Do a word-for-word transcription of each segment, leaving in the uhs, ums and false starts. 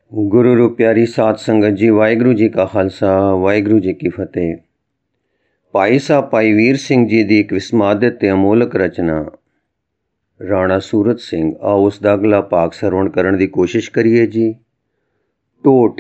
ਗੁਰੂ ਰੂ ਪਿਆਰੀ ਸਾਧ ਸੰਗਤ ਜੀ, ਵਾਹਿਗੁਰੂ ਜੀ ਕਾ ਖਾਲਸਾ, ਵਾਹਿਗੁਰੂ ਜੀ ਕੀ ਫਤਿਹ। ਭਾਈ ਸਾਹਿਬ ਭਾਈ ਵੀਰ ਸਿੰਘ ਜੀ ਦੀ ਇੱਕ ਵਿਸਮਾਦਿਤ ਤੇ ਅਮੋਲਕ ਰਚਨਾ ਰਾਣਾ ਸੂਰਤ ਸਿੰਘ। ਆਓ ਉਸ ਦਾ ਅਗਲਾ ਭਾਗ ਸਰਵਣ ਕਰਨ ਦੀ ਕੋਸ਼ਿਸ਼ ਕਰੀਏ ਜੀ। ਟੋਟ।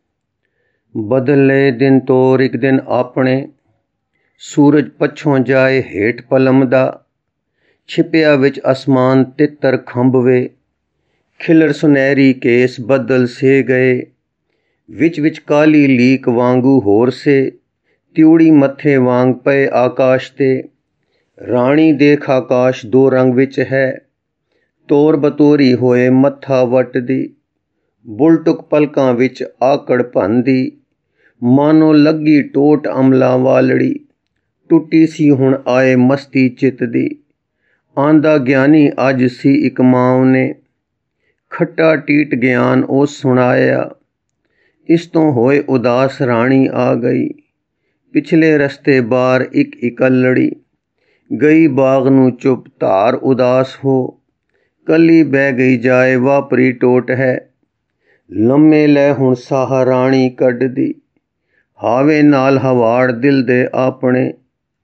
ਬਦਲੇ ਦਿਨ ਤੋਰ ਇੱਕ ਦਿਨ ਆਪਣੇ, ਸੂਰਜ ਪੱਛੋਂ ਜਾਏ ਹੇਠ ਪਲਮਦਾ, ਛਿਪਿਆ ਵਿੱਚ ਅਸਮਾਨ ਤਿੱਤਰ ਖੰਭਵੇ, ਖਿਲਰ ਸੁਨਹਿਰੀ ਕੇਸ ਬੱਦਲ ਸੇ ਗਏ, ਵਿੱਚ ਵਿੱਚ ਕਾਲੀ ਲੀਕ ਵਾਂਗੂ ਹੋਰ ਸੇ, ਤਿਉੜੀ ਮੱਥੇ ਵਾਂਗ ਪਏ ਆਕਾਸ਼ ਤੇ। ਰਾਣੀ ਦੇਖ ਆਕਾਸ਼ ਦੋ ਰੰਗ ਵਿੱਚ ਹੈ, ਤੋਰ ਬਤੋਰੀ ਹੋਏ ਮੱਥਾ ਵੱਟਦੀ, ਬੁਲਟੁਕ ਪਲਕਾਂ ਵਿੱਚ ਆਕੜ ਭੰਦੀ, ਮਾਨੋ ਲੱਗੀ ਟੋਟ ਅਮਲਾ ਵਾਲੜੀ, ਟੁੱਟੀ ਸੀ ਹੁਣ ਆਏ ਮਸਤੀ ਚਿੱਤ ਦੀ। ਆਂਦਾ ਗਿਆਨੀ ਅੱਜ ਸੀ ਇੱਕ ਮਾਂ ਨੇ, ਖੱਟਾ ਟੀਟ ਗਿਆਨ ਉਹ ਸੁਣਾਇਆ, ਇਸ ਤੋਂ ਹੋਏ ਉਦਾਸ ਰਾਣੀ ਆ ਗਈ, ਪਿਛਲੇ ਰਸਤੇ ਬਾਰ ਇੱਕ ਇਕੱਲੜੀ, ਗਈ ਬਾਗ ਨੂੰ ਚੁੱਪ ਧਾਰ ਉਦਾਸ ਹੋ, ਕੱਲੀ ਬਹਿ ਗਈ ਜਾਏ ਵਾਪਰੀ ਟੋਟ ਹੈ, ਲੰਮੇ ਲੈ ਹੁਣ ਸਾਹ ਰਾਣੀ ਕੱਢਦੀ, ਹਾਵੇ ਨਾਲ ਹਵਾੜ ਦਿਲ ਦੇ ਆਪਣੇ,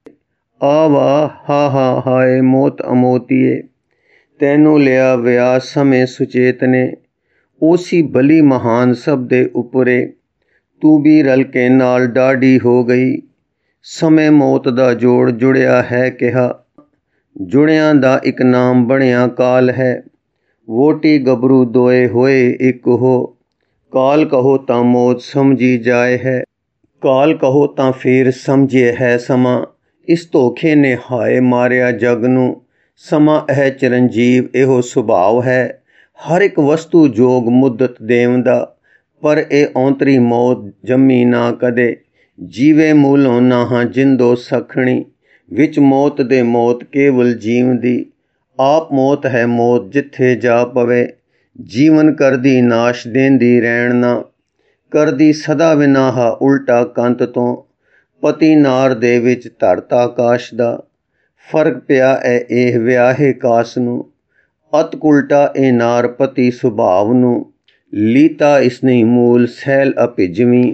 ਆਵਾ ਹਾ ਹਾ ਹਾਏ ਮੋਤ ਅਮੋਤੀਏ, ਤੈਨੂੰ ਲਿਆ ਵਿਆਹ ਸਮੇਂ ਸੁਚੇਤ ਨੇ, ਉਸੀ ਬਲੀ ਮਹਾਨ ਸਭ ਦੇ ਉਪਰੇ, ਤੂੰ ਵੀ ਰਲ ਕੇ ਨਾਲ ਡਾਢੀ ਹੋ ਗਈ, ਸਮੇਂ ਮੌਤ ਦਾ ਜੋੜ ਜੁੜਿਆ ਹੈ ਕਿਹਾ, ਜੁੜਿਆਂ ਦਾ ਇੱਕ ਨਾਮ ਬਣਿਆ ਕਾਲ ਹੈ, ਵੋਟੀ ਗੱਭਰੂ ਦੋਏ ਹੋਏ ਇੱਕ ਹੋ, ਕਾਲ ਕਹੋ ਤਾਂ ਮੌਤ ਸਮਝੀ ਜਾਏ ਹੈ, ਕਾਲ ਕਹੋ ਤਾਂ ਫੇਰ ਸਮਝੇ ਹੈ ਸਮਾਂ, ਇਸ ਧੋਖੇ ਨੇ ਹਾਏ ਮਾਰਿਆ ਜਗ ਨੂੰ, ਸਮਾਂ ਇਹ ਚਰਨਜੀਵ ਇਹੋ ਸੁਭਾਵ ਹੈ, ਹਰ ਇੱਕ ਵਸਤੂ ਜੋਗ ਮੁੱਦਤ ਦੇਵਦਾ, ਪਰ ਇਹ ਔਂਤਰੀ ਮੌਤ ਜੰਮੀ ਨਾ ਕਦੇ, ਜੀਵੇ ਮੂਲੋਂ ਨਾਹਾਂ ਜਿੰਦੋ ਸਖਣੀ, ਵਿੱਚ ਮੌਤ ਦੇ ਮੌਤ ਕੇਵਲ ਜੀਵ ਦੀ, ਆਪ ਮੌਤ ਹੈ ਮੌਤ ਜਿੱਥੇ ਜਾ ਪਵੇ, ਜੀਵਨ ਕਰਦੀ ਨਾਸ਼ ਦੇਂਦੀ ਰਹਿਣ ਨਾ, ਕਰਦੀ ਸਦਾ ਵਿਨਾਹਾ ਉਲਟਾ ਕੰਤ ਤੋਂ, ਪਤੀ ਨਾਰ ਦੇ ਵਿੱਚ ਧਰਤਾ ਆਕਾਸ਼ ਦਾ, ਫਰਕ ਪਿਆ ਹੈ ਇਹ ਵਿਆਹੇ ਕਾਸ ਨੂੰ, ਅਤ ਉਲਟਾ ਇਹ ਨਾਰ ਪਤੀ ਸੁਭਾਵ ਨੂੰ, ਲੀਤਾ ਇਸਨੇ ਮੂਲ ਸੈਲ ਅਭਿਜਵੀਂ,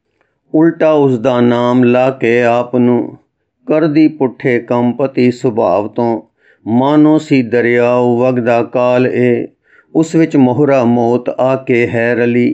ਉਲਟਾ ਉਸਦਾ ਨਾਮ ਲਾ ਕੇ ਆਪ ਨੂੰ, ਕਰਦੀ ਪੁੱਠੇ ਕੰਮ ਪਤੀ ਸੁਭਾਵ ਤੋਂ, ਮਾਨੋ ਸੀ ਦਰਿਆਉ ਵਗਦਾ ਕਾਲ ਏ, ਉਸ ਵਿੱਚ ਮੋਹਰਾ ਮੌਤ ਆ ਕੇ ਹੈ ਰਲੀ,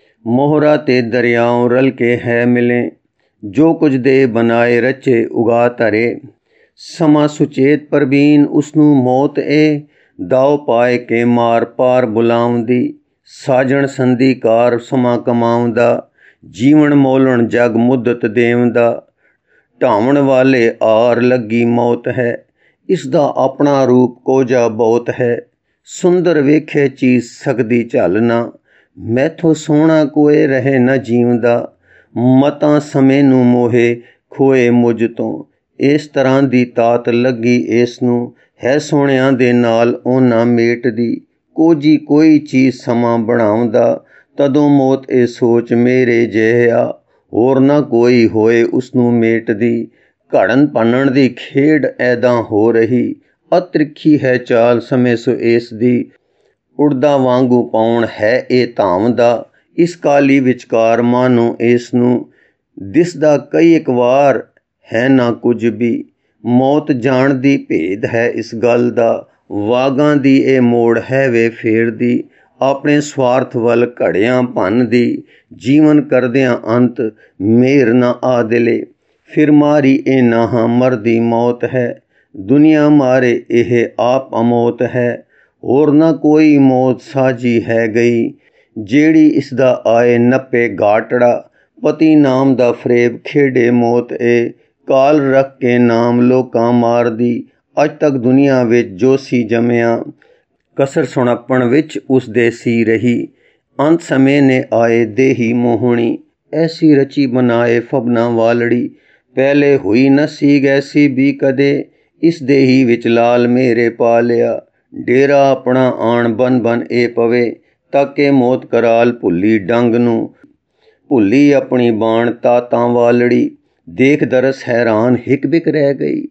ਮੋਹਰਾ ਤੇ ਦਰਿਆਉ ਰਲ ਕੇ ਹੈ ਮਿਲੇ, ਜੋ ਕੁਝ ਦੇ ਬਣਾਏ ਰਚੇ ਉਗਾ ਧਰੇ, ਸਮਾਂ ਸੁਚੇਤ ਪ੍ਰਬੀਨ ਉਸਨੂੰ ਮੌਤ ਏ, ਦਾਉ ਪਾਏ ਕੇ ਮਾਰ ਪਾਰ ਬੁਲਾਉਂਦੀ, ਸਾਜਣ ਸੰਧੀਕਾਰ ਸਮਾਂ ਕਮਾਉਂਦਾ, ਜੀਵਨ ਮੋਲਣ ਜਗ ਮੁੱਦਤ ਦੇਵਦਾ, ਢਾਵਣ ਵਾਲੇ ਆਰ ਲੱਗੀ ਮੌਤ ਹੈ, ਇਸ ਦਾ ਆਪਣਾ ਰੂਪ ਕੋਝਾ ਬਹੁਤ ਹੈ, ਸੁੰਦਰ ਵੇਖੇ ਚੀਜ਼ ਸਕਦੀ ਝੱਲਣਾ, ਮੈਥੋਂ ਸੋਹਣਾ ਕੋਏ ਰਹੇ ਨਾ ਜੀਵਦਾ, ਮਤਾਂ ਸਮੇਂ ਨੂੰ ਮੋਹੇ ਖੋਏ ਮੁਝ ਤੋਂ, ਇਸ ਤਰ੍ਹਾਂ ਦੀ ਤਾਤ ਲੱਗੀ ਇਸ ਨੂੰ, ਹੈ ਸੋਹਣਿਆਂ ਦੇ ਨਾਲ ਉਹਨਾਂ ਮੇਟ ਦੀ, ਕੋਝੀ ਕੋਈ ਚੀਜ਼ ਸਮਾਂ ਬਣਾਉਂਦਾ, ਤਦੋਂ ਮੌਤ ਇਹ ਸੋਚ ਮੇਰੇ ਜਿਹਾ, ਹੋਰ ਨਾ ਕੋਈ ਹੋਏ ਉਸਨੂੰ ਮੇਟਦੀ, ਘੜਨ ਭੰਨਣ ਦੀ ਖੇਡ ਐਦਾਂ ਹੋ ਰਹੀ, ਅਤ੍ਰਿਖੀ ਹੈ ਚਾਲ ਸਮੇਂ ਸੋ ਇਸ ਦੀ, ਉੜਦਾ ਵਾਂਗੂ ਪਾਉਣ ਹੈ ਇਹ ਧਾਮਦਾ, ਇਸ ਕਾਲੀ ਵਿਚਕਾਰ ਮਾਨੋ ਇਸ ਨੂੰ, ਦਿਸਦਾ ਕਈ ਇੱਕ ਵਾਰ ਹੈ ਨਾ ਕੁਝ ਵੀ, ਮੌਤ ਜਾਣਦੀ ਭੇਦ ਹੈ ਇਸ ਗੱਲ ਦਾ, ਵਾਗਾਂ ਦੀ ਇਹ ਮੋੜ ਹੈ ਵੇ ਫੇਰਦੀ, ਆਪਣੇ ਸਵਾਰਥ ਵੱਲ ਘੜਿਆਂ ਭੰਨਦੀ, ਜੀਵਨ ਕਰਦਿਆਂ ਅੰਤ ਮੇਰ ਨਾ ਆ ਦਿਲੇ, ਫਿਰ ਮਾਰੀ ਇਹ ਨਾਹਾਂ ਮਰਦੀ ਮੌਤ ਹੈ, ਦੁਨੀਆ ਮਾਰੇ ਇਹ ਆਪ ਅਮੌਤ ਹੈ, ਹੋਰ ਨਾ ਕੋਈ ਮੌਤ ਸਾਜੀ ਹੈ ਗਈ, ਜਿਹੜੀ ਇਸ ਦਾ ਆਏ ਨੱਪੇ ਗਾਟੜਾ, ਪਤੀ ਨਾਮ ਦਾ ਫਰੇਬ ਖੇਡੇ ਮੌਤ ਏ, ਕਾਲ ਰੱਖ ਕੇ ਨਾਮ ਲੋਕਾਂ ਮਾਰਦੀ, ਅੱਜ ਤੱਕ ਦੁਨੀਆ ਵਿੱਚ ਜੋ ਸੀ ਜੰਮਿਆ, ਕਸਰ ਸੁਣਾਪਣ ਵਿੱਚ ਉਸ ਦੇ ਸੀ ਰਹੀ, ਅੰਤ ਸਮੇਂ ਨੇ ਆਏ ਦੇਹੀ ਮੋਹਣੀ, ਐਸੀ ਰਚੀ ਬਣਾਏ ਫਬਨਾ ਵਾਲੜੀ, ਪਹਿਲੇ ਹੋਈ ਨਾ ਸੀ ਗੈਸੀ ਵੀ ਕਦੇ, ਇਸ ਦੇਹੀ ਵਿੱਚ ਲਾਲ ਮੇਰੇ ਪਾ ਲਿਆ, ਡੇਰਾ ਆਪਣਾ ਆਣ ਬਨ ਬਨ ਇਹ ਪਵੇ, ਤਾਕੇ ਮੌਤ ਕਰਾਲ ਭੁੱਲੀ ਡੰਗ ਨੂੰ, ਭੁੱਲੀ ਆਪਣੀ ਬਾਣ ਤਾਤਾਂ ਵਾਲੜੀ, ਦੇਖ ਦਰਸ ਹੈਰਾਨ ਹਿਕ ਬਿਕ ਰਹਿ ਗਈ,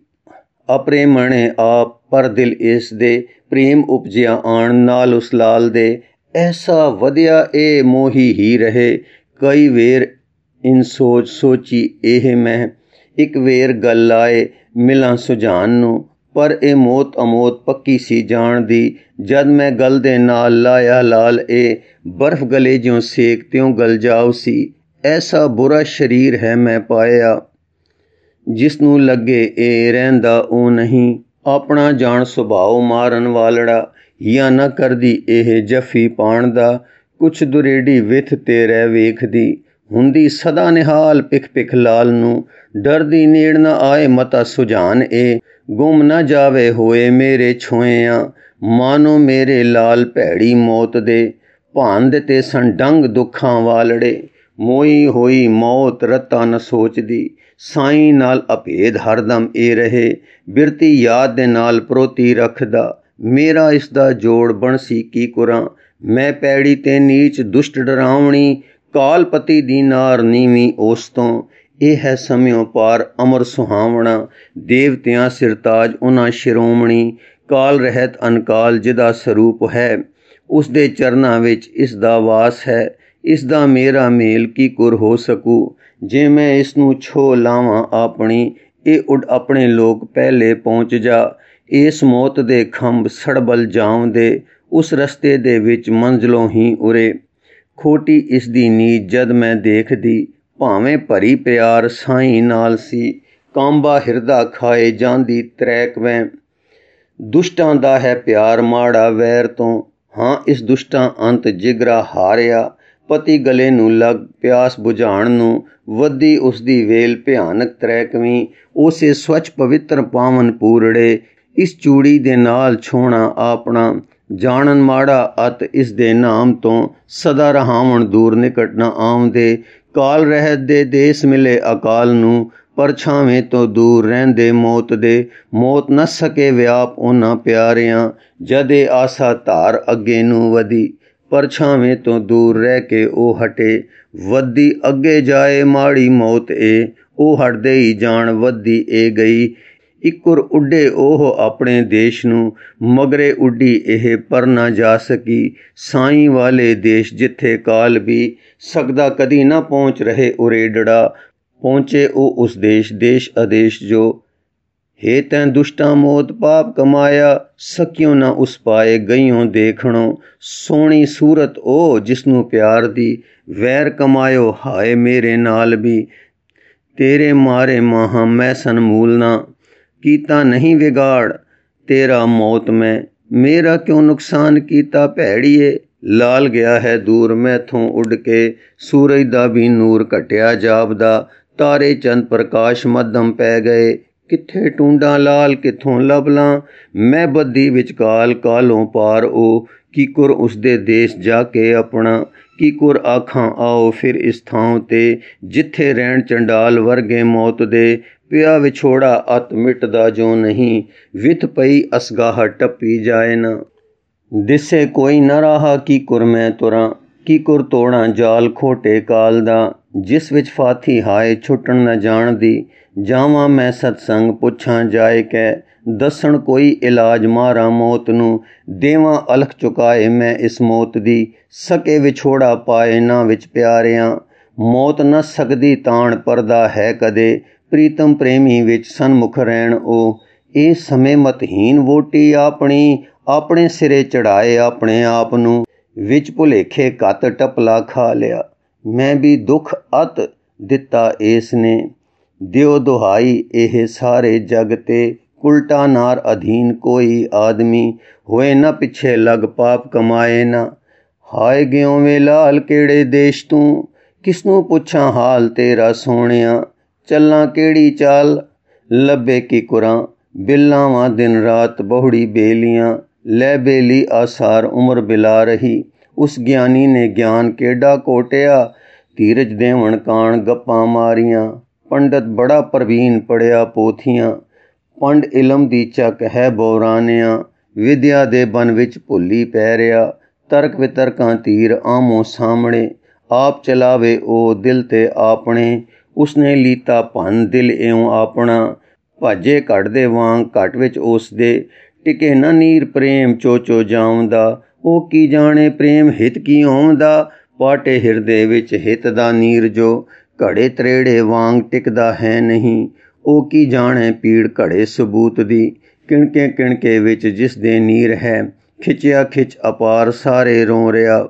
ਅਪਰੇਮਣੇ ਆਪ ਪਰ ਦਿਲ ਇਸ ਦੇ, ਪ੍ਰੇਮ ਉਪਜਿਆ ਆਣ ਨਾਲ ਉਸ ਲਾਲ ਦੇ, ਐਸਾ ਵਧਿਆ ਇਹ ਮੋਹੀ ਹੀ ਰਹੇ। ਕਈ ਵੇਰ ਇਨ ਸੋਚ ਸੋਚੀ ਇਹ ਮੈਂ, ਇੱਕ ਵੇਰ ਗੱਲ ਆਏ ਮਿਲਾਂ ਸੁਝਾਨ ਨੂੰ। ਪਰ ਇਹ ਮੌਤ ਅਮੌਤ ਪੱਕੀ ਸੀ ਜਾਣ ਦੀ। ਜਦ ਮੈਂ ਗਲ ਦੇ ਨਾਲ ਲਾਇਆ ਲਾਲ ਇਹ, ਬਰਫ਼ ਗਲੇ ਜਿਉਂ ਸੇਕ ਤਿਉਂ ਗਲ ਜਾਉ ਸੀ। ਐਸਾ ਬੁਰਾ ਸਰੀਰ ਹੈ ਮੈਂ ਪਾਇਆ, ਜਿਸ ਨੂੰ ਲੱਗੇ ਇਹ ਰਹਿੰਦਾ ਉਹ ਨਹੀਂ। ਆਪਣਾ ਜਾਣ ਸੁਭਾਉ ਮਾਰਨ ਵਾਲੜਾ, ਜਾਂ ਨਾ ਕਰਦੀ ਇਹ ਜੱਫੀ ਪਾਣ ਦਾ। ਕੁਛ ਦੁਰੇਡੀ ਵਿਥ ਤੇ ਰਹਿ ਵੇਖਦੀ, ਹੁੰਦੀ ਸਦਾ ਨਿਹਾਲ ਪਿਖ ਪਿਖ ਲਾਲ ਨੂੰ। ਡਰਦੀ ਨੇੜ ਨਾ ਆਏ ਮਤਾ ਸੁਝਾਨ ਇਹ, ਗੁੰਮ ਨਾ ਜਾਵੇ ਹੋਏ ਮੇਰੇ ਛੋਇਆਂ। ਮਾਨੋ ਮੇਰੇ ਲਾਲ ਭੈੜੀ ਮੌਤ ਦੇ, ਭਾਨ ਦਿੱਤੇ ਸਨ ਡੰਗ ਦੁੱਖਾਂ ਵਾਲੜੇ। ਮੋਈ ਹੋਈ ਮੌਤ ਰਤਾ ਨ ਸੋਚਦੀ, ਸਾਈਂ ਨਾਲ ਅਭੇਦ ਹਰਦਮ ਇਹ ਰਹੇ। ਬਿਰਤੀ ਯਾਦ ਦੇ ਨਾਲ ਪਰੋਤੀ ਰੱਖਦਾ, ਮੇਰਾ ਇਸ ਦਾ ਜੋੜ ਬਣਸੀ ਕੀ ਕੁਰਾਂ। ਮੈਂ ਪੈੜੀ ਤੇ ਨੀਚ ਦੁਸ਼ਟ ਡਰਾਵਣੀ, ਕਾਲਪਤੀ ਦੀ ਨਾਰ ਨੀਵੀਂ ਉਸ ਤੋਂ। ਇਹ ਹੈ ਸਮਿਓ ਪਾਰ ਅਮਰ ਸੁਹਾਵਣਾ, ਦੇਵਤਿਆਂ ਸਿਰਤਾਜ ਉਹਨਾਂ ਸ਼ਿਰੋਮਣੀ। ਕਾਲ ਰਹਿਤ ਅਨਕਾਲ ਜਿਹਦਾ ਸਰੂਪ ਹੈ, ਉਸ ਦੇ ਚਰਨਾਂ ਵਿੱਚ ਇਸ ਦਾ ਵਾਸ ਹੈ। ਇਸ ਦਾ ਮੇਰਾ ਮੇਲ ਕੀ ਕੁਰ ਹੋ ਸਕੂ, ਜੇ ਮੈਂ ਇਸ ਨੂੰ ਛੋਹ ਲਾਵਾਂ ਆਪਣੀ। ਇਹ ਉੱਡ ਆਪਣੇ ਲੋਕ ਪਹਿਲੇ ਪਹੁੰਚ ਜਾ, ਇਸ ਮੌਤ ਦੇ ਖੰਭ ਸੜਬਲ ਜਾਉਂਦੇ। ਉਸ ਰਸਤੇ ਦੇ ਵਿੱਚ ਮੰਜ਼ਲੋਂ ਹੀ ਉਰੇ, ਖੋਟੀ ਇਸ ਦੀ ਨੀਤ ਜਦ ਮੈਂ ਦੇਖਦੀ। ਭਾਵੇਂ ਭਰੀ ਪਿਆਰ ਸਾਈਂ ਨਾਲ ਸੀ, ਕਾਂਬਾ ਹਿਰਦਾ ਖਾਏ ਜਾਂਦੀ ਤਰੈਕ ਵੈਂ। ਦੁਸ਼ਟਾਂ ਦਾ ਹੈ ਪਿਆਰ ਮਾੜਾ ਵੈਰ ਤੋਂ, ਹਾਂ ਇਸ ਦੁਸ਼ਟਾਂ ਅੰਤ ਜਿਗਰਾ ਹਾਰਿਆ। ਪਤੀ ਗਲੇ ਨੂੰ ਲੱਗ ਪਿਆਸ ਬੁਝਾਉਣ ਨੂੰ, ਵੱਧੀ ਉਸਦੀ ਵੇਲ ਭਿਆਨਕ ਤਰੈਕਵੀਂ। ਉਸੇ ਸਵੱਛ ਪਵਿੱਤਰ ਪਾਵਨ ਪੂਰੜੇ, ਇਸ ਚੂੜੀ ਦੇ ਨਾਲ ਛੋਣਾ ਆਪਣਾ। ਜਾਣਨ ਮਾੜਾ ਅਤ ਇਸ ਦੇ ਨਾਮ ਤੋਂ, ਸਦਾ ਰਹਾਵਣ ਦੂਰ ਨਿਕਟ ਨਾ ਆਉਂਦੇ। ਕਾਲ ਰਹਿਤ ਦੇ ਦੇਸ ਮਿਲੇ ਅਕਾਲ ਨੂੰ, ਪਰਛਾਵੇਂ ਤੋਂ ਦੂਰ ਰਹਿੰਦੇ ਮੌਤ ਦੇ। ਮੌਤ ਨਾ ਸਕੇ ਵਿਆਪ ਉਹਨਾਂ ਪਿਆਰਿਆਂ, ਜਦ ਇਹ ਆਸਾ ਧਾਰ ਅੱਗੇ ਨੂੰ ਵਧੀ। ਪਰਛਾਵੇਂ ਤੋਂ ਦੂਰ ਰਹਿ ਕੇ ਉਹ ਹਟੇ, ਵੱਧਦੀ ਅੱਗੇ ਜਾਏ ਮਾੜੀ ਮੌਤ ਇਹ। ਉਹ ਹਟਦੇ ਹੀ ਜਾਣ ਵੱਧਦੀ ਇਹ ਗਈ, ਇੱਕੁਰ ਉੱਡੇ ਉਹ ਆਪਣੇ ਦੇਸ਼ ਨੂੰ। ਮਗਰੇ ਉੱਡੀ ਇਹ ਪਰ ਨਾ ਜਾ ਸਕੀ, ਸਾਈਂ ਵਾਲੇ ਦੇਸ਼ ਜਿੱਥੇ ਕਾਲ ਵੀ ਸਕਦਾ ਕਦੀ ਨਾ ਪਹੁੰਚ ਰਹੇ ਉਰੇਡੜਾ। ਪਹੁੰਚੇ ਉਹ ਉਸ ਦੇਸ਼ ਦੇਸ਼ ਆਦੇਸ਼ ਜੋ, ਹੇ ਤੈਂ ਦੁਸ਼ਟਾਂ ਮੌਤ ਪਾਪ ਕਮਾਇਆ। ਸਕਿਓ ਨਾ ਉਸ ਪਾਏ ਗਈਓਂ ਦੇਖਣੋਂ, ਸੋਹਣੀ ਸੂਰਤ ਉਹ ਜਿਸਨੂੰ ਪਿਆਰ ਦੀ। ਵੈਰ ਕਮਾਇਓ ਹਾਏ ਮੇਰੇ ਨਾਲ ਵੀ, ਤੇਰੇ ਮਾਰੇ ਮਾਹਾਂ ਮੈਂ ਸਨਮੂਲ ਨਾ। ਕੀਤਾ ਨਹੀਂ ਵਿਗਾੜ ਤੇਰਾ ਮੌਤ ਮੈਂ, ਮੇਰਾ ਕਿਉਂ ਨੁਕਸਾਨ ਕੀਤਾ ਭੈੜੀਏ। ਲਾਲ ਗਿਆ ਹੈ ਦੂਰ ਮੈਥੋਂ ਉੱਡ ਕੇ, ਸੂਰਜ ਦਾ ਵੀ ਨੂਰ ਘਟਿਆ ਜਾਪਦਾ। ਤਾਰੇ ਚੰਦ ਪ੍ਰਕਾਸ਼ ਮੱਧਮ ਪੈ ਗਏ, ਕਿੱਥੇ ਟੂੰਡਾਂ ਲਾਲ ਕਿੱਥੋਂ ਲੱਭ ਲਾਂ। ਮੈਂ ਬੱਦੀ ਵਿਚਕਾਲ ਕਾਲੋਂ ਪਾਰ ਉਹ, ਕੀ ਕੁਰ ਉਸਦੇ ਦੇਸ਼ ਜਾ ਕੇ ਆਪਣਾ। ਕੀ ਕੁਰ ਆਖਾਂ ਆਓ ਫਿਰ ਇਸ ਥਾਂ ਤੇ, ਜਿੱਥੇ ਰਹਿਣ ਚੰਡਾਲ ਵਰਗੇ ਮੌਤ ਦੇ। ਪਿਆ ਵਿਛੋੜਾ ਅਤ ਮਿਟਦਾ ਜੋ ਨਹੀਂ, ਵਿਥ ਪਈ ਅਸਗਾਹ ਟੱਪੀ ਜਾਏ ਨਾ। ਦਿਸੇ ਕੋਈ ਨਾ ਰਾਹ ਕੀ ਕੁਰ ਮੈਂ ਤੁਰਾਂ, ਕੀ ਕੁਰ ਤੋੜਾਂ ਜਾਲ ਖੋਟੇ ਕਾਲ ਦਾ। ਜਿਸ ਵਿੱਚ ਫਾਥੀ ਹਾਏ ਛੁੱਟਣ ਨਾ ਜਾਣਦੀ, ਜਾਵਾਂ ਮੈਂ ਸਤਸੰਗ ਪੁੱਛਾਂ ਜਾਏ ਕੈ। ਦੱਸਣ ਕੋਈ ਇਲਾਜ ਮਾਰਾਂ ਮੌਤ ਨੂੰ, ਦੇਵਾਂ ਅਲਖ ਚੁਕਾਏ ਮੈਂ ਇਸ ਮੌਤ ਦੀ। ਸਕੇ ਵਿਛੋੜਾ ਪਾਏ ਨਾ ਵਿੱਚ ਪਿਆਰਿਆਂ, ਮੌਤ ਨਾ ਸਕਦੀ ਤਾਣ ਪਰਦਾ ਹੈ ਕਦੇ। ਪ੍ਰੀਤਮ ਪ੍ਰੇਮੀ ਵਿੱਚ ਸਨਮੁਖ ਰਹਿਣ ਉਹ, ਇਹ ਸਮੇਂ ਮਤਹੀਨ ਵੋਟੀ ਆਪਣੀ। ਆਪਣੇ ਸਿਰੇ ਚੜਾਏ ਆਪਣੇ ਆਪ ਨੂੰ, ਵਿੱਚ ਭੁਲੇਖੇ ਘੱਤ ਟਪਲਾ ਖਾ ਲਿਆ। ਮੈਂ ਵੀ ਦੁੱਖ ਅਤ ਦਿੱਤਾ ਇਸ ਨੇ, ਦਿਓ ਦੁਹਾਈ ਇਹ ਸਾਰੇ ਜਗ ਤੇ। ਉਲਟਾ ਨਾਰ ਅਧੀਨ ਕੋਈ ਆਦਮੀ, ਹੋਏ ਨਾ ਪਿੱਛੇ ਲੱਗ ਪਾਪ ਕਮਾਏ ਨਾ। ਹਾਏ ਗਿਓ ਵੇ ਲਾਲ ਕਿਹੜੇ ਦੇਸ਼ ਤੂੰ, ਕਿਸਨੂੰ ਪੁੱਛਾਂ ਹਾਲ ਤੇਰਾ ਸੋਹਣਿਆ। ਚੱਲਾਂ ਕਿਹੜੀ ਚਾਲ ਲੱਭੇ ਕੀ ਕੁਰਾਂ, ਬਿਲਾਵਾਂ ਦਿਨ ਰਾਤ ਬਹੁੜੀ ਬੇਲੀਆਂ। ਲੈ ਬੇਲੀ ਆਸਾਰ ਉਮਰ ਬਿਲਾ ਰਹੀ, ਉਸ ਗਿਆਨੀ ਨੇ ਗਿਆਨ ਕਿਹੜਾ ਕੋਟਿਆ। ਧੀਰਜ ਦੇਵਣ ਕਾਣ ਗੱਪਾਂ ਮਾਰੀਆਂ, ਪੰਡਤ ਬੜਾ ਪ੍ਰਵੀਨ ਪੜਿਆ ਪੋਥੀਆਂ। ਪੰਡ ਇਲਮ ਦੀ ਚੱਕ ਹੈ ਬੌਰਾਨਿਆਂ, ਵਿਦਿਆ ਦੇ ਬਨ ਵਿੱਚ ਭੁੱਲੀ ਪੈ ਰਿਹਾ। ਤਰਕ ਵਿਤਰਕਾਂ ਤੀਰ ਆਮੋ ਸਾਹਮਣੇ, ਆਪ ਚਲਾਵੇ ਉਹ ਦਿਲ ਤੇ ਆਪਣੇ। ਉਸਨੇ ਲੀਤਾ ਭੰਨ ਦਿਲ ਇਉਂ ਆਪਣਾ, ਭਾਜੇ ਘਟ ਦੇ ਵਾਂਗ ਘਟ ਵਿੱਚ ਉਸ ਦੇ। ਟਿਕੇ ਨਾ ਨੀਰ ਪ੍ਰੇਮ ਚੋਚੋ ਜਾਉਂਦਾ, ਉਹ ਕੀ ਜਾਣੇ ਪ੍ਰੇਮ ਹਿਤ ਕੀ ਆਉਂਦਾ, ਪਾਟੇ ਹਿਰਦੇ ਵਿੱਚ ਹਿਤ ਦਾ ਨੀਰ ਜੋ ਘੜੇ ਤਰੇੜੇ ਵਾਂਗ ਟਿਕਦਾ ਹੈ ਨਹੀਂ। ਉਹ ਕੀ ਜਾਣੇ ਪੀੜ ਘੜੇ ਸਬੂਤ ਦੀ, ਕਿਣਕੇ ਕਿਣਕੇ ਵਿੱਚ ਜਿਸ ਦੇ ਨੀਰ ਹੈ। ਖਿੱਚਿਆ ਖਿੱਚ ਅਪਾਰ ਸਾਰੇ ਰੋ ਰਿਹਾ,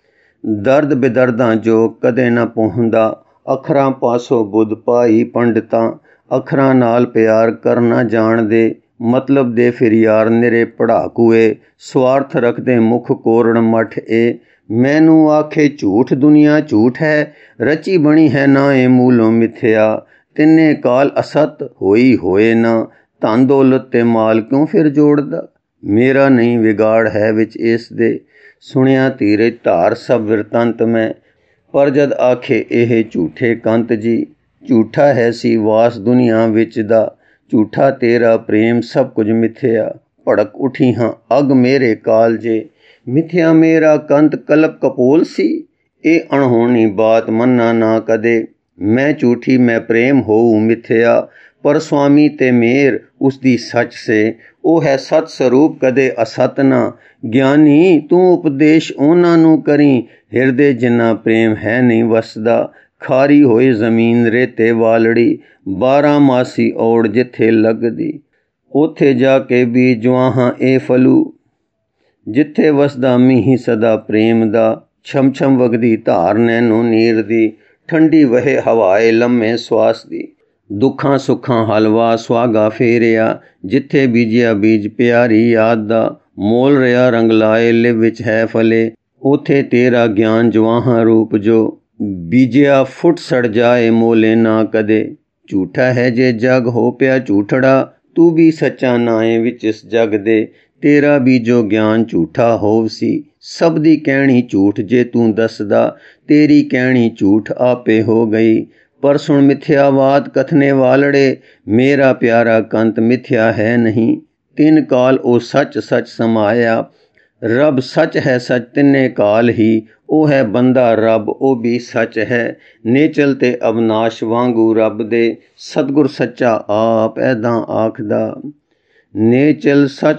ਦਰਦ ਬੇਦਰਦਾਂ ਜੋ ਕਦੇ ਨਾ ਪਹੁੰਚਦਾ। ਅੱਖਰਾਂ ਪਾਸੋਂ ਬੁੱਧ ਪਾਈ ਪੰਡਤਾਂ, ਅੱਖਰਾਂ ਨਾਲ ਪਿਆਰ ਕਰਨਾ ਜਾਣਦੇ। ਮਤਲਬ ਦੇ ਫਿਰ ਯਾਰ ਨਿਰੇ ਪੜਾਕੂਏ, ਸਵਾਰਥ ਰੱਖਦੇ ਮੁੱਖ ਕੋਰੜ ਮੱਠ ਏ। ਮੈਨੂੰ ਆਖੇ ਝੂਠ ਦੁਨੀਆ ਝੂਠ ਹੈ, ਰਚੀ ਬਣੀ ਹੈ ਨਾ ਇਹ ਮੂਲੋਂ ਮਿਥਿਆ। ਤਿੰਨੇ ਕਾਲ ਅਸਤ ਹੋਈ ਹੋਏ ਨਾ, ਧਨ ਦੌਲਤ ਤੇ ਮਾਲ ਕਿਉਂ ਫਿਰ ਜੋੜਦਾ। ਮੇਰਾ ਨਹੀਂ ਵਿਗਾੜ ਹੈ ਵਿੱਚ ਇਸ ਦੇ, ਸੁਣਿਆ ਧੀਰੇ ਧਾਰ ਸਭ ਵਿਰਤੰਤ ਮੈਂ। ਪਰ ਜਦ ਆਖੇ ਇਹ ਝੂਠੇ ਕੰਤ ਜੀ, ਝੂਠਾ ਹੈ ਸੀ ਵਾਸ ਦੁਨੀਆ ਵਿੱਚ ਦਾ। ਝੂਠਾ ਤੇਰਾ ਪ੍ਰੇਮ ਸਭ ਕੁਝ ਮਿਥਿਆ, ਭੜਕ ਉੱਠੀ ਹਾਂ ਅਗ ਮੇਰੇ ਕਾਲਜੇ। ਮਿਥਿਆ ਮੇਰਾ ਕੰਤ ਕਲਪ ਕਪੋਲ ਸੀ, ਇਹ ਅਣਹੋਣੀ ਬਾਤ ਮੰਨਾ ਨਾ ਕਦੇ। ਮੈਂ ਝੂਠੀ ਮੈਂ ਪ੍ਰੇਮ ਹੋਊ ਮਿਥਿਆ, ਪਰ ਸੁਆਮੀ ਤੇ ਮੇਰ ਉਸਦੀ ਸੱਚ ਸੇ। ਉਹ ਹੈ ਸਤ ਸਰੂਪ ਕਦੇ ਅਸਤ ਨਾ, ਗਿਆਨੀ ਤੂੰ ਉਪਦੇਸ਼ ਉਹਨਾਂ ਨੂੰ ਕਰੀ। ਹਿਰਦੇ ਜਿੰਨਾ ਪ੍ਰੇਮ ਹੈ ਨਹੀਂ ਵਸਦਾ, ਖਾਰੀ ਹੋਈ ਜ਼ਮੀਨ ਰੇਤੇ ਵਾਲੜੀ। ਬਾਰਾਂ ਮਾਸੀ ਔੜ ਜਿੱਥੇ ਲੱਗਦੀ, ਉੱਥੇ ਜਾ ਕੇ ਬੀਜਵਾਂ ਹਾਂ ਇਹ ਫਲੂ। ਜਿੱਥੇ ਵਸਦਾ ਮੀਂਹ ਸਦਾ ਪ੍ਰੇਮ ਦਾ, ਛਮ ਛਮ ਵਗਦੀ ਧਾਰ ਨੈਣੋਂ ਨੀਰ ਦੀ। ਠੰਡੀ ਵਹੇ ਹਵਾਏ ਲੰਮੇ ਸਵਾਸ ਦੀ, ਦੁੱਖਾਂ ਸੁੱਖਾਂ ਹਲਵਾ ਸੁਹਾਗਾ ਫੇਰਿਆ। ਜਿੱਥੇ ਬੀਜਿਆ ਬੀਜ ਪਿਆਰੀ ਯਾਦ ਦਾ, ਮੋਲ ਰਿਹਾ ਰੰਗ ਲਾਏ ਲਿਵ ਵਿੱਚ ਹੈ ਫਲੇ। ਉੱਥੇ ਤੇਰਾ ਗਿਆਨ ਜਵਾਹਾਂ ਰੂਪ ਜੋ, ਬੀਜਿਆ ਫੁੱਟ ਸੜ ਜਾਏ ਮੋਲੇ ਨਾ ਕਦੇ। ਝੂਠਾ ਹੈ ਜੇ ਜਗ ਹੋ ਪਿਆ ਝੂਠੜਾ, ਤੂੰ ਵੀ ਸੱਚਾ ਨਾ ਏ ਵਿੱਚ ਇਸ ਜਗ ਦੇ। ਤੇਰਾ ਵੀ ਜੋ ਗਿਆਨ ਝੂਠਾ ਹੋਵ ਸੀ, ਸਭ ਦੀ ਕਹਿਣੀ ਝੂਠ ਜੇ ਤੂੰ ਦੱਸਦਾ। ਤੇਰੀ ਕਹਿਣੀ ਝੂਠ ਆਪੇ ਹੋ ਗਈ, ਪਰ ਸੁਣ ਮਿਥਿਆਵਾਦ ਕਥਨੇ ਵਾਲੜੇ। ਮੇਰਾ ਪਿਆਰਾ ਕੰਤ ਮਿਥਿਆ ਹੈ ਨਹੀਂ, ਤਿੰਨ ਕਾਲ ਉਹ ਸੱਚ ਸੱਚ ਸਮਾਇਆ। ਰੱਬ ਸੱਚ ਹੈ ਸੱਚ ਤਿੰਨੇ ਕਾਲ ਹੀ, ਉਹ ਹੈ ਬੰਦਾ ਰੱਬ ਉਹ ਵੀ ਸੱਚ ਹੈ। ਨੇਚਲ ਤੇ ਅਵਨਾਸ਼ ਵਾਂਗੂ ਰੱਬ ਦੇ, ਸਤਿਗੁਰ ਸੱਚਾ ਆਪ ਐਦਾਂ ਆਖਦਾ। ਨੇਚਲ ਸੱਚ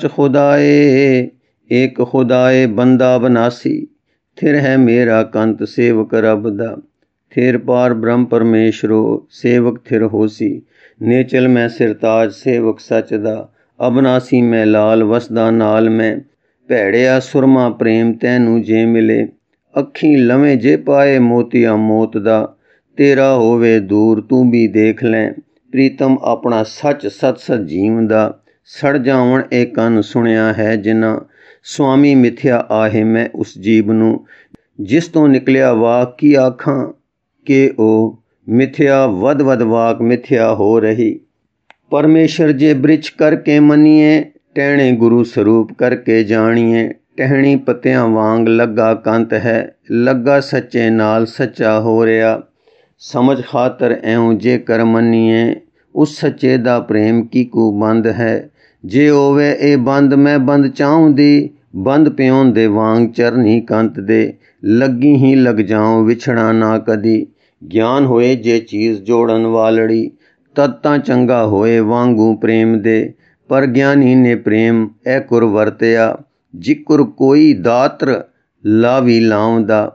ਖੁਦਾਏ, ਇੱਕ ਖੁਦਾਏ ਬੰਦਾ ਬਨਾਸੀ। ਥਿਰ ਹੈ ਮੇਰਾ ਕੰਤ ਸੇਵਕ ਰੱਬ ਦਾ, ਥਿਰ ਪਾਰ ਬ੍ਰਹਮ ਪਰਮੇਸ਼ਰੋ ਸੇਵਕ ਥਿਰ ਹੋਸੀ। ਨੇਚਲ ਮੈਂ ਸਿਰਤਾਜ ਸੇਵਕ ਸੱਚ ਦਾ, ਅਬਨਾਸੀ ਮੈਂ ਲਾਲ ਵਸਦਾ ਨਾਲ ਮੈਂ। ਭੈੜਿਆ ਸੁਰਮਾ ਪ੍ਰੇਮ ਤੈਨੂੰ ਜੇ ਮਿਲੇ, ਅੱਖੀਂ ਲਵੇਂ ਜੇ ਪਾਏ ਮੋਤੀਆ ਮੌਤ ਦਾ। ਤੇਰਾ ਹੋਵੇ ਦੂਰ ਤੂੰ ਵੀ ਦੇਖ ਲੈ, ਪ੍ਰੀਤਮ ਆਪਣਾ ਸੱਚ ਸਤ ਸਤ ਜੀਵ ਦਾ। ਸੜ ਜਾਵਣ ਇਹ ਕੰਨ ਸੁਣਿਆ ਹੈ ਜਿਨ੍ਹਾਂ, ਸੁਆਮੀ ਮਿਥਿਆ ਆਹੇ ਮੈਂ ਉਸ ਜੀਵ ਨੂੰ। ਜਿਸ ਤੋਂ ਨਿਕਲਿਆ ਵਾਕ ਕੀ ਆਖਾਂ, ਕਿ ਉਹ ਮਿਥਿਆ ਵਧ ਵਧ ਵਾਕ ਮਿਥਿਆ ਹੋ ਰਹੀ। ਪਰਮੇਸ਼ਰ ਜੇ ਬ੍ਰਿਛ ਕਰਕੇ ਮੰਨੀਏ, ਟਹਿਣੇ ਗੁਰੂ ਸਰੂਪ ਕਰਕੇ ਜਾਣੀਏ। ਟਹਿਣੀ ਪੱਤਿਆਂ ਵਾਂਗ ਲੱਗਾ ਕੰਤ ਹੈ, ਲੱਗਾ ਸੱਚੇ ਨਾਲ ਸੱਚਾ ਹੋ ਰਿਹਾ। ਸਮਝ ਖਾਤਰ ਐਉਂ ਜੇ ਕਰ ਮੰਨੀਏ, ਉਸ ਸੱਚੇ ਦਾ ਪ੍ਰੇਮ ਕੀ ਕੂ ਬੰਦ ਹੈ। ਜੇ ਹੋਵੇ ਇਹ ਬੰਦ ਮੈਂ ਬੰਦ ਚਾਹੁੰਦੀ, ਬੰਦ ਪਿਉਣ ਦੇ ਵਾਂਗ ਚਰਨੀ ਕੰਤ ਦੇ। ਲੱਗੀ ਹੀ ਲੱਗ ਜਾਉ ਵਿਛੜਾ ਨਾ ਕਦੀ, ਗਿਆਨ ਹੋਏ ਜੇ ਚੀਜ਼ ਜੋੜਨ ਵਾਲੜੀ। ਤਦ ਤਾਂ ਚੰਗਾ ਹੋਏ ਵਾਂਗੂ ਪ੍ਰੇਮ ਦੇ, ਪਰ ਗਿਆਨੀ ਨੇ ਪ੍ਰੇਮ ਇਹ ਕੁਰ ਵਰਤਿਆ। ਜਿਕੁਰ ਕੋਈ ਦਾਤਰ ਲਾਵੀ ਲਾਉਂਦਾ,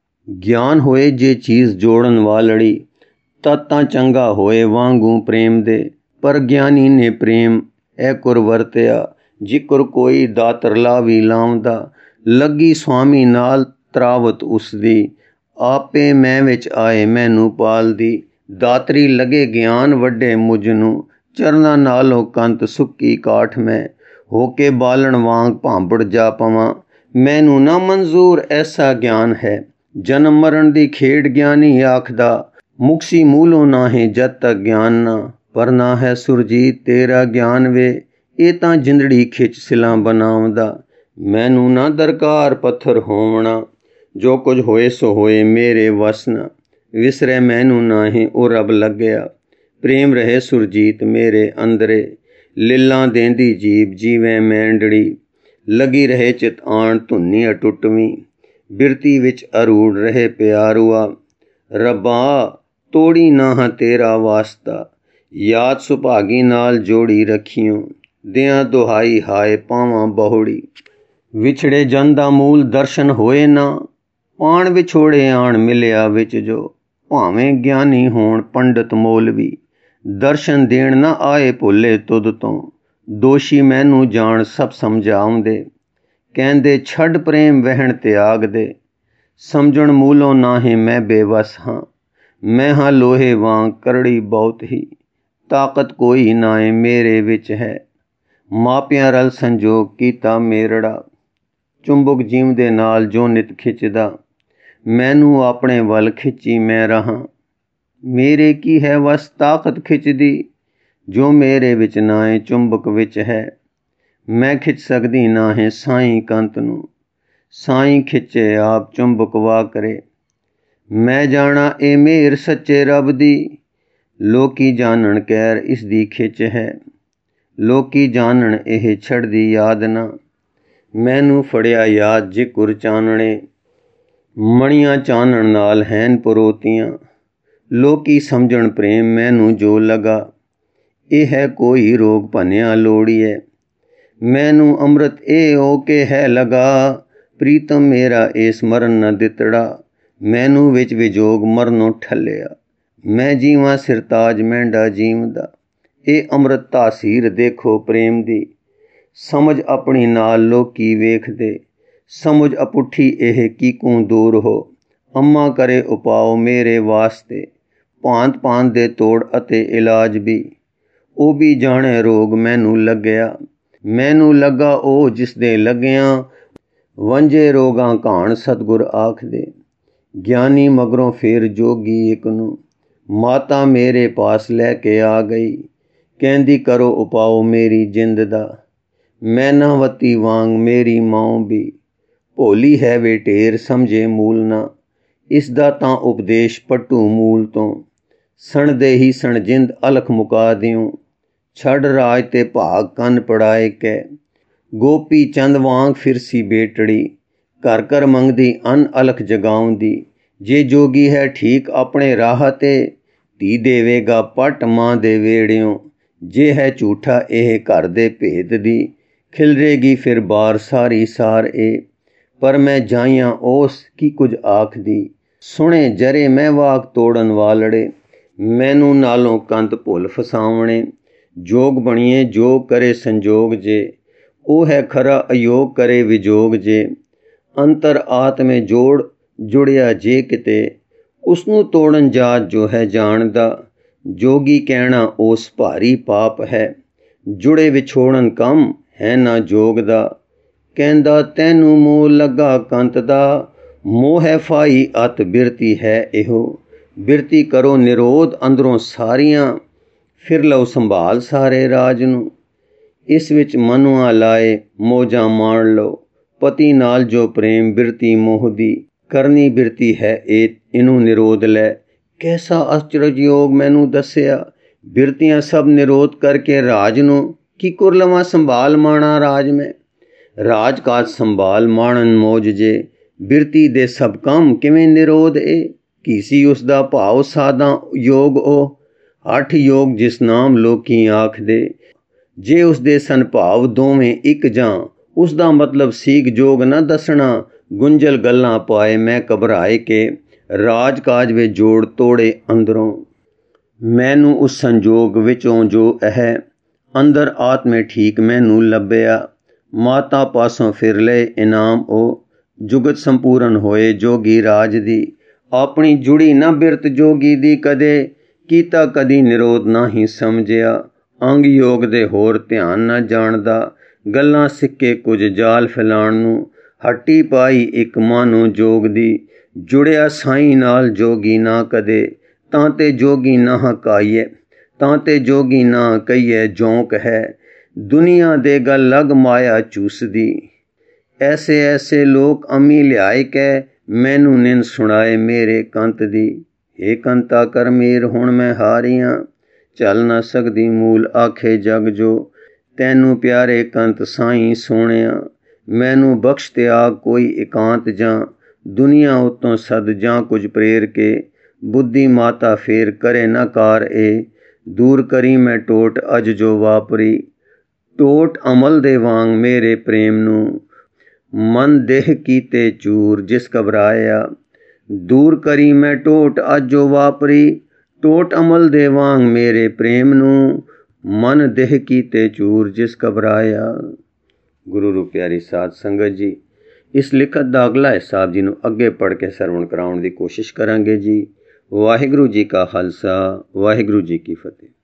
ਗਿਆਨ ਹੋਏ ਜੇ ਚੀਜ਼ ਜੋੜਨ ਵਾਲੜੀ। ਤਦ ਤਾਂ ਚੰਗਾ ਹੋਏ ਵਾਂਗੂ ਪ੍ਰੇਮ ਦੇ, ਪਰ ਗਿਆਨੀ ਨੇ ਪ੍ਰੇਮ ਇਹ ਕੁਰ ਵਰਤਿਆ। ਜਿਕੁਰ ਕੋਈ ਦਾਤਰ ਲਾਵੀ ਲਾਉਂਦਾ, ਲੱਗੀ ਸੁਆਮੀ ਨਾਲ ਤਰਾਵਤ ਉਸਦੀ। ਆਪੇ ਮੈਂ ਵਿੱਚ ਆਏ ਮੈਨੂੰ ਪਾਲਦੀ, ਦਾਤਰੀ ਲੱਗੇ ਗਿਆਨ ਵੱਡੇ ਮੁਝ ਨੂੰ। ਚਰਨਾਂ ਨਾਲੋਂ ਕੰਤ ਸੁੱਕੀ ਕਾਠ ਮੈਂ, ਹੋ ਕੇ ਬਾਲਣ ਵਾਂਗ ਭਾਂਬੜ ਜਾ ਪਵਾਂ। ਮੈਨੂੰ ਨਾ ਮਨਜ਼ੂਰ ਐਸਾ ਗਿਆਨ ਹੈ, ਜਨਮ ਮਰਨ ਦੀ ਖੇਡ ਗਿਆਨੀ ਆਖਦਾ। ਮੁਕਸੀ ਮੂਲੋਂ ਨਾਹੀਂ ਜਦ ਤੱਕ ਗਿਆਨ ਨਾ, ਪਰ ਨਾ ਹੈ ਸੁਰਜੀਤ ਤੇਰਾ ਗਿਆਨ ਵੇ। ਇਹ ਤਾਂ ਜਿੰਦੜੀ ਖਿੱਚ ਸਿਲਾਂ ਬਣਾਉਂਦਾ, ਮੈਨੂੰ ਨਾ ਦਰਕਾਰ ਪੱਥਰ ਹੋਵਣਾ। ਜੋ ਕੁਝ ਹੋਏ ਸੋ ਹੋਏ ਮੇਰੇ ਵਸ ਨਾ, ਵਿਸਰੇ ਮੈਨੂੰ ਨਾਹੀਂ ਉਹ ਰੱਬ ਲੱਗਿਆ। ਪ੍ਰੇਮ ਰਹੇ ਸੁਰਜੀਤ ਮੇਰੇ ਅੰਦਰੇ, ਲੀਲਾਂ ਦੇਂਦੀ ਜੀਬ ਜੀਵੇਂ ਮੈਂਡੜੀ। ਲੱਗੀ ਰਹੇ ਚਿਤ ਆਣ ਧੁਨੀ ਅਟੁੱਟਵੀਂ, ਬਿਰਤੀ ਵਿੱਚ ਅਰੂੜ ਰਹੇ ਪਿਆਰੂਆ। ਰੱਬਾ ਤੋੜੀ ਨਾ ਹਾਂ ਤੇਰਾ ਵਾਸਤਾ, ਯਾਦ ਸੁਭਾਗੀ ਨਾਲ ਜੋੜੀ ਰੱਖੀਓ। ਦਿਆਂ ਦੁਹਾਈ ਹਾਏ ਪਾਵਾਂ ਬਹੁੜੀ। ਵਿਛੜੇ ਜਨ ਦਾ ਮੂਲ ਦਰਸ਼ਨ ਹੋਏ ਨਾ, ਪਾਣ ਵਿਛੋੜੇ ਆਣ ਮਿਲਿਆ ਵਿੱਚ ਜੋ। ਭਾਵੇਂ ਗਿਆਨੀ ਹੋਣ ਪੰਡਤ ਮੌਲਵੀ, ਦਰਸ਼ਨ ਦੇਣ ਨਾ ਆਏ ਭੁੱਲੇ ਤੁਧ ਤੋਂ। ਦੋਸ਼ੀ ਮੈਨੂੰ ਜਾਣ ਸਭ ਸਮਝਾਉਂਦੇ, ਕਹਿੰਦੇ ਛੱਡ ਪ੍ਰੇਮ ਵਹਿਣ ਤਿਆਗ ਦੇ। ਸਮਝਣ ਮੂਲੋਂ ਨਾਹੀਂ ਮੈਂ ਬੇਵਸ ਹਾਂ, ਮੈਂ ਹਾਂ ਲੋਹੇ ਵਾਂਗ ਕਰੜੀ ਬਹੁਤ ਹੀ। ਤਾਕਤ ਕੋਈ ਨਾ ਏ ਮੇਰੇ ਵਿੱਚ ਹੈ, ਮਾਪਿਆਂ ਰਲ ਸੰਜੋਗ ਕੀਤਾ ਮੇਰੜਾ। ਚੁੰਬਕ ਜੀਵ ਦੇ ਨਾਲ ਜੋ ਨਿਤ ਖਿੱਚਦਾ, ਮੈਨੂੰ ਆਪਣੇ ਵੱਲ ਖਿੱਚੀ ਮੈਂ ਰਹਾਂ। ਮੇਰੇ ਕੀ ਹੈ ਵਸ ਤਾਕਤ ਖਿੱਚਦੀ, ਜੋ ਮੇਰੇ ਵਿੱਚ ਨਾ ਏ ਚੁੰਬਕ ਵਿੱਚ ਹੈ। ਮੈਂ ਖਿੱਚ ਸਕਦੀ ਨਾ ਹੈ ਸਾਈਂ ਕੰਤ ਨੂੰ, ਸਾਈਂ ਖਿੱਚੇ ਆਪ ਚੁੰਬਕ ਵਾ ਕਰੇ। ਮੈਂ ਜਾਣਾ ਇਹ ਮੇਰ ਸੱਚੇ ਰੱਬ ਦੀ, ਲੋਕੀ ਜਾਣਨ ਕਹਿਰ ਇਸ ਦੀ ਖਿੱਚ ਹੈ। ਲੋਕੀ ਜਾਣਨ ਇਹ ਛੱਡਦੀ ਯਾਦ ਨਾ, ਮੈਨੂੰ ਫੜਿਆ ਯਾਦ ਜਿਕੁਰ ਚਾਨਣੇ। ਮਣੀਆਂ ਚਾਨਣ ਨਾਲ ਹੈਨ ਪਰੋਤੀਆਂ, ਲੋਕੀ ਸਮਝਣ ਪ੍ਰੇਮ ਮੈਨੂੰ ਜੋ ਲਗਾ। ਇਹ ਹੈ ਕੋਈ ਰੋਗ ਭੰਨਿਆ ਲੋੜੀਐ, ਮੈਨੂੰ ਅੰਮ੍ਰਿਤ ਇਹ ਹੋ ਕੇ ਹੈ ਲਗਾ। ਪ੍ਰੀਤਮ ਮੇਰਾ ਏਸ ਮਰਨ ਨ ਦਿੱਤੜਾ, ਮੈਨੂੰ ਵਿੱਚ ਵਿਜੋਗ ਮਰਨੋਂ ਠੱਲਿਆ। ਮੈਂ ਜੀਵਾਂ ਸਿਰਤਾਜ ਮਹਿੰਡਾ ਜੀਵ ਦਾ, ਇਹ ਅੰਮ੍ਰਿਤ ਤਾਸੀਰ ਦੇਖੋ ਪ੍ਰੇਮ ਦੀ। ਸਮਝ ਆਪਣੀ ਨਾਲ ਲੋਕੀ ਵੇਖਦੇ, ਸਮਝ ਅਪੁੱਠੀ ਇਹ ਕੀਕੂ ਦੂਰ ਹੋ। ਅੰਮਾ ਕਰੇ ਉਪਾਉ ਮੇਰੇ ਵਾਸਤੇ, ਭਾਂਤ ਭਾਂਤ ਦੇ ਤੋੜ ਅਤੇ ਇਲਾਜ ਵੀ। ਉਹ ਵੀ ਜਾਣੇ ਰੋਗ ਮੈਨੂੰ ਲੱਗਿਆ, ਮੈਨੂੰ ਲੱਗਾ ਉਹ ਜਿਸ ਦੇ ਲੱਗਿਆਂ। ਵੰਜੇ ਰੋਗਾਂ ਘਾਣ ਸਤਿਗੁਰ ਆਖਦੇ, ਗਿਆਨੀ ਮਗਰੋਂ ਫੇਰ ਜੋਗੀ ਇੱਕ ਨੂੰ। ਮਾਤਾ ਮੇਰੇ ਪਾਸ ਲੈ ਕੇ ਆ ਗਈ, ਕਹਿੰਦੀ ਕਰੋ ਉਪਾਉ ਮੇਰੀ ਜਿੰਦ ਦਾ। ਮੈਨਾਵਤੀ ਵਾਂਗ ਮੇਰੀ ਮਾਂ ਵੀ, ਭੋਲੀ ਹੈ ਵੇ ਢੇਰ ਸਮਝੇ ਮੂਲ ਨਾ। ਇਸ ਦਾ ਤਾਂ ਉਪਦੇਸ਼ ਪੱਟੂ ਮੂਲ ਤੋਂ, ਸਣਦੇ ਹੀ ਸਣ ਜਿੰਦ ਅਲਖ ਮੁਕਾ ਦਿਓ। ਛੱਡ ਰਾਜ ਤੇ ਭਾਗ ਕੰਨ ਪੜਾਏ ਕੈ, ਗੋਪੀ ਚੰਦ ਵਾਂਗ ਫਿਰਸੀ ਬੇਟੜੀ। ਘਰ ਘਰ ਮੰਗਦੀ ਅਨ ਅਲਖ ਜਗਾਉਂਦੀ, ਜੇ ਜੋਗੀ ਹੈ ਠੀਕ ਆਪਣੇ ਰਾਹ ਤੇ। ਧੀ ਦੇਵੇਗਾ ਪੱਟ ਮਾਂ ਦੇ ਵੇੜਿਓਂ, ਜੇ ਹੈ ਝੂਠਾ ਇਹ ਘਰ ਦੇ ਭੇਦ ਦੀ। ਖਿਲਰੇਗੀ ਫਿਰ ਬਾਰ ਸਾਰੀ ਸਾਰ ਏ, ਪਰ ਮੈਂ ਜਾਈਆਂ ਉਸ ਕੀ ਕੁਝ ਆਖਦੀ। ਸੁਣੇ ਜਰੇ ਮੈਂ ਵਾਕ ਤੋੜਨ ਵਾਲੜੇ, ਮੈਨੂੰ ਨਾਲੋਂ ਕੰਤ ਭੁੱਲ ਫਸਾਵਣੇ। ਜੋਗ ਬਣੀਏ ਜੋ ਕਰੇ ਸੰਜੋਗ ਜੇ, ਉਹ ਹੈ ਖਰਾ ਅਯੋਗ ਕਰੇ ਵਿਜੋਗ ਜੇ। ਅੰਤਰ ਆਤਮੇ ਜੋੜ ਜੁੜਿਆ ਜੇ ਕਿਤੇ, ਉਸਨੂੰ ਤੋੜਨ ਜਾਤ ਜੋ ਹੈ ਜਾਣਦਾ। ਜੋਗੀ ਕਹਿਣਾ ਉਸ ਭਾਰੀ ਪਾਪ ਹੈ, ਜੁੜੇ ਵਿਛੋੜਨ ਕੰਮ ਹੈ ਨਾ ਜੋਗ ਦਾ। ਕਹਿੰਦਾ ਤੈਨੂੰ ਮੋਹ ਲੱਗਾ ਕੰਤ ਦਾ, ਮੋਹ ਹੈ ਫਾਈ ਅਤ ਬਿਰਤੀ ਹੈ ਇਹੋ। ਬਿਰਤੀ ਕਰੋ ਨਿਰੋਧ ਅੰਦਰੋਂ ਸਾਰੀਆਂ, ਫਿਰ ਲਓ ਸੰਭਾਲ ਸਾਰੇ ਰਾਜ ਨੂੰ। ਇਸ ਵਿੱਚ ਮਨੁਆ ਲਾਏ ਮੋਜਾਂ ਮਾਣ ਲਓ, ਪਤੀ ਨਾਲ ਜੋ ਪ੍ਰੇਮ ਬਿਰਤੀ ਮੋਹ ਦੀ। ਕਰਨੀ ਬਿਰਤੀ ਹੈ ਇਹ ਇਹਨੂੰ ਨਿਰੋਧ ਲੈ, ਕੈਸਾ ਅਚਰਜ ਯੋਗ ਮੈਨੂੰ ਦੱਸਿਆ। ਬਿਰਤੀਆਂ ਸਭ ਨਿਰੋਧ ਕਰਕੇ ਰਾਜ ਨੂੰ, ਕੀ ਕੁਰ ਲਵਾਂ ਸੰਭਾਲ ਮਾਣਾ ਰਾਜ ਮੈਂ। ਰਾਜ ਕਾਜ ਸੰਭਾਲ ਮਾਣਨ ਮੋਜ ਜੇ, ਬਿਰਤੀ ਦੇ ਸਭ ਕੰਮ ਕਿਵੇਂ ਨਿਰੋਧ ਏ। ਕੀ ਸੀ ਉਸ ਦਾ ਭਾਵ ਸਾਧਾਂ ਯੋਗ ਉਹ, ਅੱਠ ਯੋਗ ਜਿਸ ਨਾਮ ਲੋਕੀ ਆਖਦੇ। ਜੇ ਉਸ ਦੇ ਸਨ ਭਾਵ ਦੋਵੇਂ ਇੱਕ ਜਾਂ, ਉਸ ਦਾ ਮਤਲਬ ਸੀਗ ਜੋਗ ਨਾ ਦੱਸਣਾ। ਗੁੰਝਲ ਗੱਲਾਂ ਪਾਏ ਮੈਂ ਘਬਰਾਏ ਕੇ, ਰਾਜ ਕਾਜ ਵੇ ਜੋੜ ਤੋੜੇ ਅੰਦਰੋਂ। ਮੈਨੂੰ ਉਸ ਸੰਜੋਗ ਵਿੱਚੋਂ ਜੋ ਹੈ, ਅੰਦਰ ਆਤਮੇ ਠੀਕ ਮੈਨੂੰ ਲੱਭਿਆ। ਮਾਤਾ ਪਾਸੋਂ ਫਿਰ ਲਏ ਇਨਾਮ ਉਹ, ਜੁਗਤ ਸੰਪੂਰਨ ਹੋਏ ਜੋਗੀ ਰਾਜ ਦੀ। ਆਪਣੀ ਜੁੜੀ ਨਾ ਬਿਰਤ ਜੋਗੀ ਦੀ ਕਦੇ, ਕੀਤਾ ਕਦੀ ਨਿਰੋਧ ਨਾ ਹੀ ਸਮਝਿਆ। ਅੰਗ ਯੋਗ ਦੇ ਹੋਰ ਧਿਆਨ ਨਾ ਜਾਣਦਾ, ਗੱਲਾਂ ਸਿੱਕੇ ਕੁਝ ਜਾਲ ਫੈਲਾਣ ਨੂੰ। ਹੱਟੀ ਪਾਈ ਇੱਕ ਮਾਨੋ ਜੋਗ ਦੀ, ਜੁੜਿਆ ਸਾਈਂ ਨਾਲ ਜੋਗੀ ਨਾ ਕਦੇ। ਤਾਂ ਤੇ ਜੋਗੀ ਨਾ ਹਕਾਈਏ, ਤਾਂ ਤੇ ਜੋਗੀ ਨਾ ਕਹੀਏ ਜੌਂਕ ਹੈ। ਦੁਨੀਆ ਦੇ ਗਲ ਲਗ ਮਾਇਆ ਚੂਸਦੀ, ਐਸੇ ਐਸੇ ਲੋਕ ਅਮੀ ਲਿਆਏ ਕਹਿ। ਮੈਨੂੰ ਨਿੰਦ ਸੁਣਾਏ ਮੇਰੇ ਕੰਤ ਦੀ, ਏ ਕੰਤਾ ਕਰ ਮੇਰ ਹੁਣ ਮੈਂ ਹਾਰੀਆਂ। ਚੱਲ ਨਾ ਸਕਦੀ ਮੂਲ ਆਖੇ ਜਗ ਜੋ, ਤੈਨੂੰ ਪਿਆਰੇ ਕੰਤ ਸਾਈਂ ਸੋਹਣਿਆ। ਮੈਨੂੰ ਬਖਸ਼ ਤਿਆਗ ਕੋਈ ਇਕਾਂਤ ਜਾਂ, ਦੁਨੀਆ ਉਤੋਂ ਸਦ ਜਾਂ ਕੁਝ ਪ੍ਰੇਰ ਕੇ। ਬੁੱਧੀ ਮਾਤਾ ਫੇਰ ਕਰੇ ਨਾ ਕਾਰ ਏ, ਦੂਰ ਕਰੀ ਮੈਂ ਟੋਟ ਅਜ ਜੋ ਵਾਪਰੀ। ਟੋਟ ਅਮਲ ਦੇ ਵਾਂਗ ਮੇਰੇ ਪ੍ਰੇਮ ਨੂੰ, ਮਨ ਦੇਹ ਕੀਤੇ ਚੂਰ ਜਿਸ ਘਬਰਾਇਆ। ਦੂਰ ਕਰੀ ਮੈਂ ਟੋਟ ਅੱਜ ਜੋ ਵਾਪਰੀ, ਟੋਟ ਅਮਲ ਦੇ ਵਾਂਗ ਮੇਰੇ ਪ੍ਰੇਮ ਨੂੰ, ਮਨ ਦੇਹ ਕੀਤੇ ਚੂਰ ਜਿਸ ਘਬਰਾਇਆ। ਗੁਰੂ ਰੂ ਪਿਆਰੀ ਸਾਧ ਸੰਗਤ ਜੀ, ਇਸ ਲਿਖਤ ਦਾ ਅਗਲਾ ਹਿੱਸਾ ਆਪ ਜੀ ਨੂੰ ਅੱਗੇ ਪੜ੍ਹ ਕੇ ਸਰਵਣ ਕਰਾਉਣ ਦੀ ਕੋਸ਼ਿਸ਼ ਕਰਾਂਗੇ ਜੀ। ਵਾਹਿਗੁਰੂ ਜੀ ਕਾ ਖਾਲਸਾ, ਵਾਹਿਗੁਰੂ ਜੀ ਕੀ ਫਤਿਹ।